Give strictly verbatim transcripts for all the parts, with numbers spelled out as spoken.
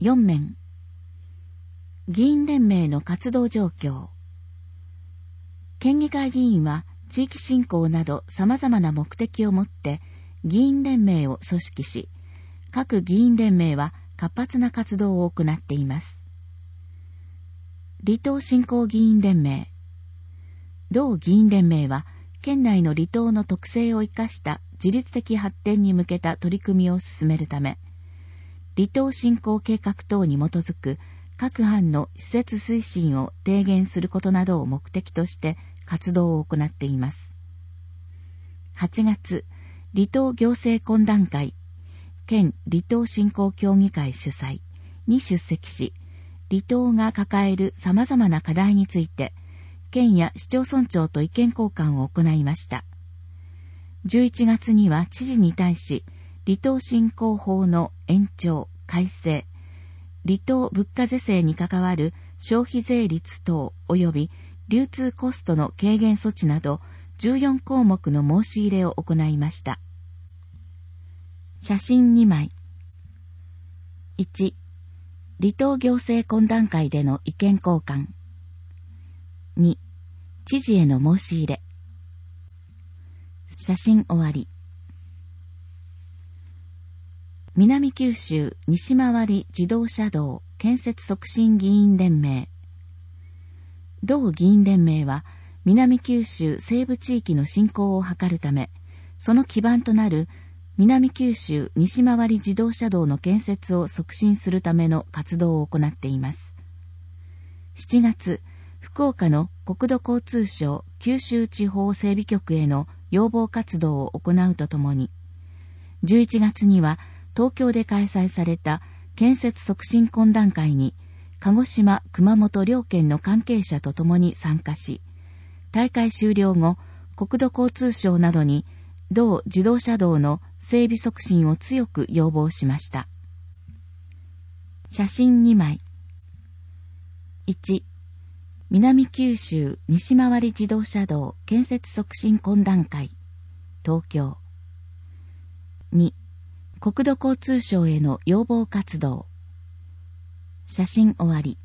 よん面。議員連盟の活動状況。県議会議員は地域振興など様々な目的を持って議員連盟を組織し、各議員連盟は活発な活動を行っています。離島振興議員連盟。同議員連盟は県内の離島の特性を生かした自律的発展に向けた取り組みを進めるため、離島振興計画等に基づく各藩の施設推進を提言することなどを目的として活動を行っています。はちがつ、離島行政懇談会、県離島振興協議会主催に出席し、離島が抱える様々な課題について、県や市町村長と意見交換を行いました。じゅういちがつには知事に対し、離島振興法の延長、改正、離島物価是正に関わる消費税率等及び流通コストの軽減措置などじゅうよんこうもくの申し入れを行いました。写真にまい。いち、離島行政懇談会での意見交換。に、知事への申し入れ。写真終わり。南九州西回り自動車道建設促進議員連盟。同議員連盟は南九州西部地域の振興を図るため、その基盤となる南九州西回り自動車道の建設を促進するための活動を行っています。しちがつ、福岡の国土交通省九州地方整備局への要望活動を行うとともに、じゅういちがつには東京で開催された建設促進懇談会に鹿児島、熊本両県の関係者とともに参加し、大会終了後、国土交通省などに同自動車道の整備促進を強く要望しました。写真にまい。いち、南九州西回り自動車道建設促進懇談会、東京。に、国土交通省への要望活動。写真終わり。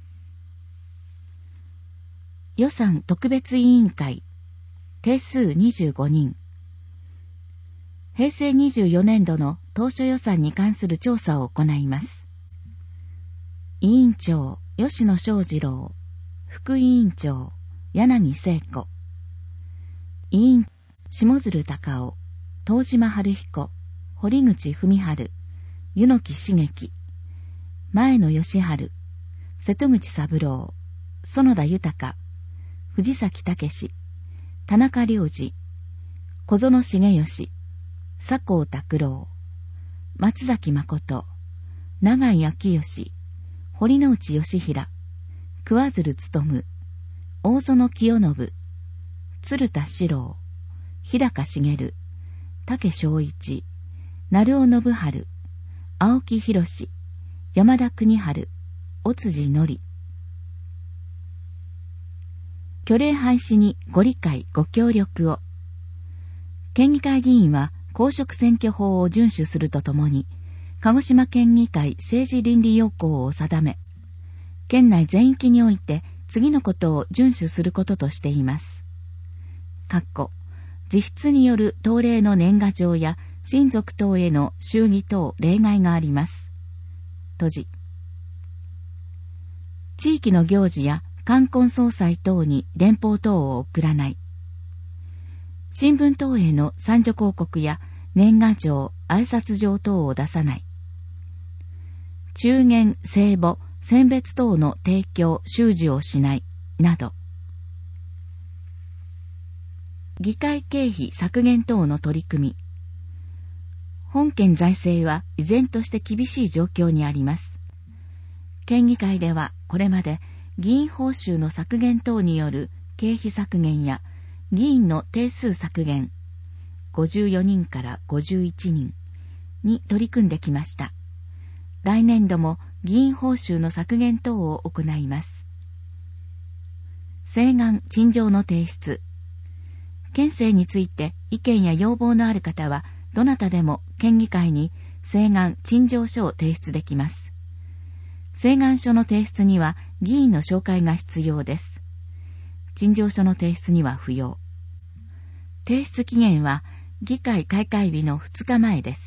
予算特別委員会、定数にじゅうごにん。へいせいにじゅうよねんどの当初予算に関する調査を行います。委員長、吉野翔二郎。副委員長、柳聖子。委員、下鶴隆夫。東島春彦。堀口文春、湯野木茂樹、前野義春、瀬戸口三郎、園田豊、藤崎武、田中良二、小園重義、佐藤拓郎、松崎誠、長井昭義、堀之内義平、桑鶴勉、大園清信、鶴田史郎、日高茂、武正一、成尾信春、青木博士、山田国春、尾辻則。虚礼廃止にご理解ご協力を。県議会議員は公職選挙法を遵守するとともに、鹿児島県議会政治倫理要項を定め、県内全域において次のことを遵守することとしています。括弧、自筆による党令の年賀状や親族等への祝儀等例外があります。閉じ。地域の行事や冠婚葬祭等に電報等を送らない。新聞等への参助広告や年賀状、挨拶状等を出さない。中元、聖母、選別等の提供、収受をしない、など。議会経費削減等の取り組み。本県財政は依然として厳しい状況にあります。県議会ではこれまで議員報酬の削減等による経費削減や議員の定数削減、ごじゅうよにんからごじゅういちにんに取り組んできました。来年度も議員報酬の削減等を行います。請願・陳情の提出。県政について意見や要望のある方はどなたでも県議会に請願・陳情書を提出できます。 請願書の提出には議員の紹介が必要です。陳情書の提出には不要。提出期限は議会開会日のふつかまえです。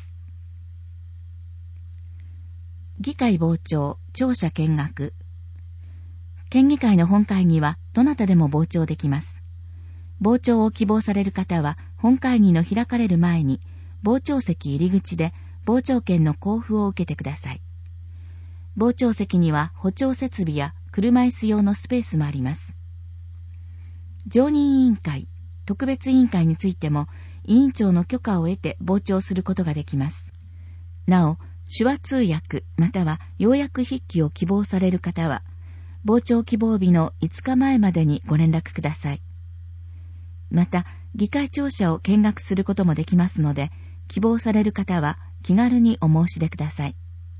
議会傍聴、庁舎見学。県議会の本会議はどなたでも傍聴できます。傍聴を希望される方は本会議の開かれる前に傍聴席入り口で傍聴券の交付を受けてください。傍聴席には補聴設備や車椅子用のスペースもあります。常任委員会、特別委員会についても委員長の許可を得て傍聴することができます。なお、手話通訳または要約筆記を希望される方は、傍聴希望日のいつかまえまでにご連絡ください。また、議会庁舎を見学することもできますので、希望される方は気軽にお申し出ください。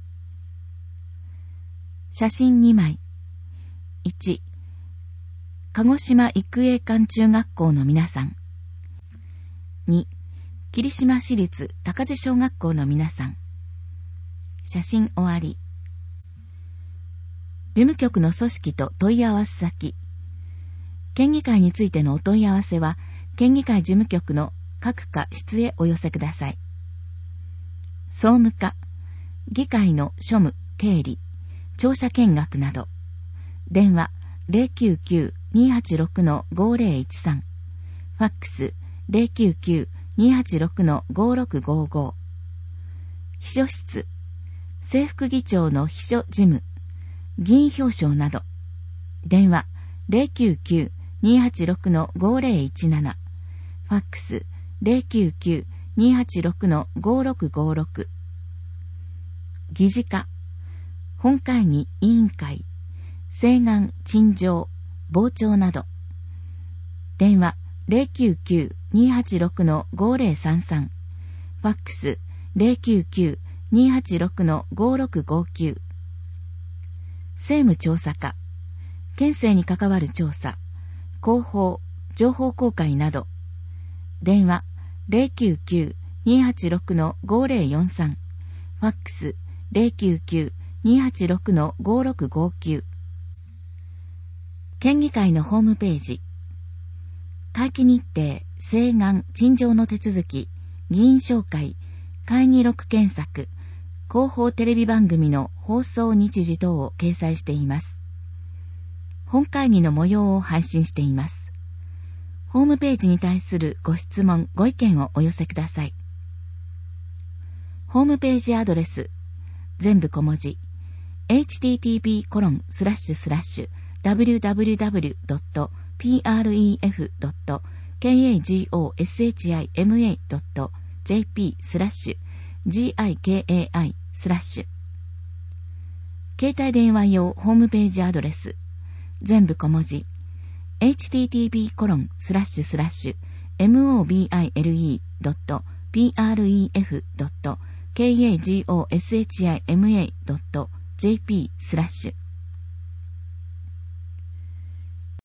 写真にまい。いち、鹿児島育英館中学校の皆さん。に、霧島市立高地小学校の皆さん。写真終わり。事務局の組織と問い合わせ先。県議会についてのお問い合わせは、県議会事務局の各課室へお寄せください。総務課、議会の庶務、経理、庁舎見学など。電話 ゼロきゅうきゅう にーはちろく ごーぜろいちさん。ファックス ゼロきゅうきゅう にーはちろく ごーろくごーごー。秘書室、正副議長の秘書事務、議員表彰など。電話 ゼロきゅうきゅう にーはちろく ごーぜろいちなな。ファックス ゼロきゅうきゅう にーはちろく ごーろくごーろく。議事課、本会議委員会、請願、陳情、傍聴など。電話ゼロきゅうきゅう にーはちろく ごーぜろさんさん。ファックスゼロきゅうきゅう にーはちろく ごーろくごーきゅう。政務調査課、県政に関わる調査、広報、情報公開など。電話ゼロきゅうきゅう にーはちろく ごーぜろよんさん。ファックスゼロきゅうきゅう にーはちろく ごーろくごーきゅう。県議会のホームページ。会期日程、請願、陳情の手続き、議員紹介、会議録検索、広報テレビ番組の放送日時等を掲載しています。本会議の模様を配信しています。ホームページに対するご質問、ご意見をお寄せください。ホームページアドレス、全部小文字、エイチティーティーピーコロンスラッシュスラッシュダブリューダブリューダブリュードットプレフドットカゴシマドットジェーピースラッシュギカイスラッシュ。携帯電話用ホームページアドレス、全部小文字、エイチティーティーピーコロンスラッシュスラッシュモビレドットプレフドットカゴシマドットジェーピースラッシュ